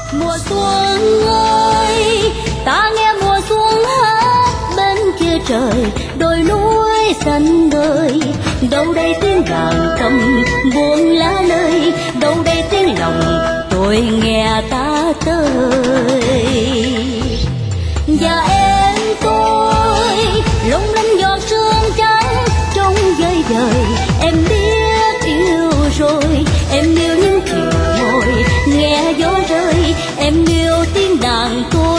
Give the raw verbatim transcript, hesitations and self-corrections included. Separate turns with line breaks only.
Mùa xuân ơi, ta nghe mùa xuân hát bên kia trời, đồi núi xanh ngời. Đâu đây tiếng đàn cầm buông lá nơi, đâu đây tiếng lòng tôi nghe ta tới. Và em tôi lung linh giọt sương trắng trong dây đời. Em biết yêu rồi, em yêu những chiều ngồi nghe gió rơi, em yêu tiếng đàn tôi